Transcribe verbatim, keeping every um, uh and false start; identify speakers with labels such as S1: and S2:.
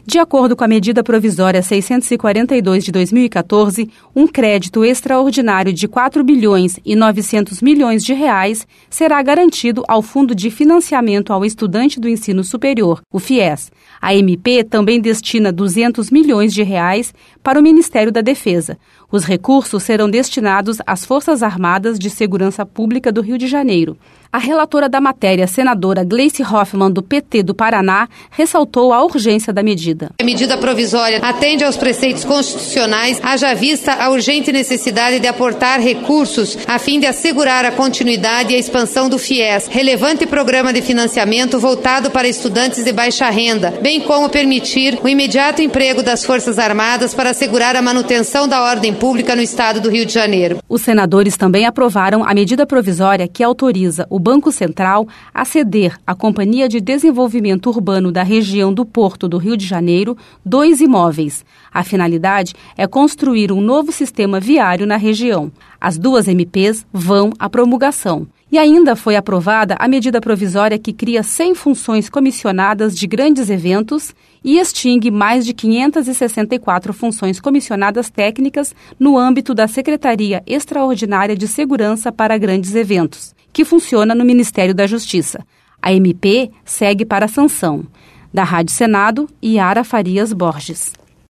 S1: De acordo com a medida provisória seiscentos e quarenta e dois de dois mil e quatorze, um crédito extraordinário de quatro bilhões e novecentos milhões de reais será garantido ao Fundo de Financiamento ao Estudante do Ensino Superior, o FIES. A M P também destina duzentos milhões de reais para o Ministério da Defesa. Os recursos serão destinados às Forças Armadas de Segurança Pública do Rio de Janeiro. A relatora da matéria, senadora Gleice Hoffmann, do P T do Paraná, ressaltou a urgência da medida.
S2: A medida provisória atende aos preceitos constitucionais, haja vista a urgente necessidade de aportar recursos a fim de assegurar a continuidade e a expansão do FIES, relevante programa de financiamento voltado para estudantes de baixa renda, bem como permitir o imediato emprego das Forças Armadas para assegurar a manutenção da ordem pública no estado do Rio de Janeiro.
S1: Os senadores também aprovaram a medida provisória que autoriza o Banco Central a ceder à Companhia de Desenvolvimento Urbano da região do Porto do Rio de Janeiro dois imóveis. A finalidade é construir um novo sistema viário na região. As duas M Ps vão à promulgação. E ainda foi aprovada a medida provisória que cria cem funções comissionadas de grandes eventos e extingue mais de quinhentas e sessenta e quatro funções comissionadas técnicas no âmbito da Secretaria Extraordinária de Segurança para Grandes Eventos, que funciona no Ministério da Justiça. A M P segue para a sanção. Da Rádio Senado, Yara Farias Borges.